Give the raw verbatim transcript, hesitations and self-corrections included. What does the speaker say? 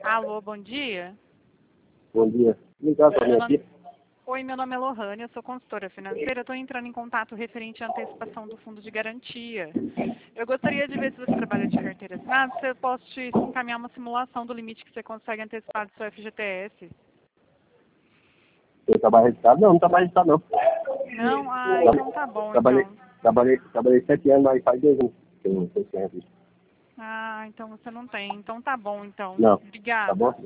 Alô, bom dia. Bom dia. Ligar para mim Meu nome... aqui. Oi, meu nome é Lohane, eu sou consultora financeira. Estou entrando em contato referente à antecipação do fundo de garantia. Eu gostaria de ver se você trabalha de carteira assinada, se eu posso te encaminhar uma simulação do limite que você consegue antecipar do seu F G T S. Eu trabalho registrado? Não, não trabalho registrado não. Não? Ah, então tá bom, Trabalhei, então. trabalhei, trabalhei sete anos, mas faz dois anos que eu não sei se é isso. Ah, então você não tem. Então tá bom, então. Não, tá Obrigada. bom?